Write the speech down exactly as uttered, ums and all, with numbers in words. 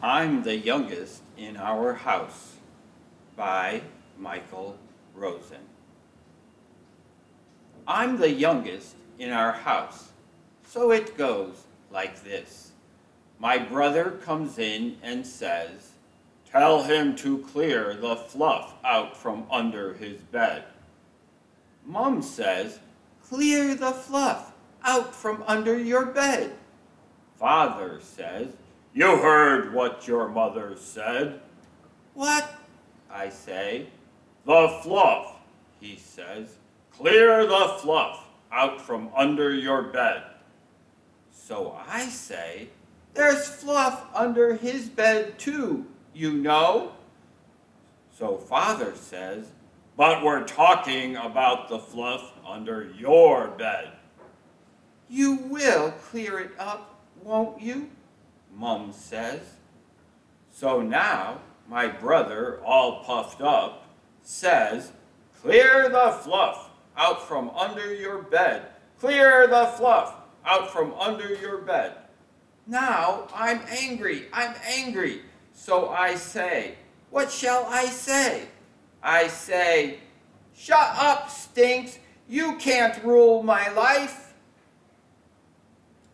I'm the Youngest in Our House by Michael Rosen. I'm the youngest in our house, so it goes like this. My brother comes in and says, "Tell him to clear the fluff out from under his bed." Mom says, "Clear the fluff out from under your bed." Father says, "You heard what your mother said." "What?" I say. "The fluff," he says. "Clear the fluff out from under your bed." So I say, "There's fluff under his bed too, you know." So Father says, "But we're talking about the fluff under your bed." "You will clear it up, won't you?" Mom says. So now my brother, all puffed up, says, "Clear the fluff out from under your bed. Clear the fluff out from under your bed." Now I'm angry, I'm angry. So I say, what shall I say? I say, "Shut up, Stinks. You can't rule my life."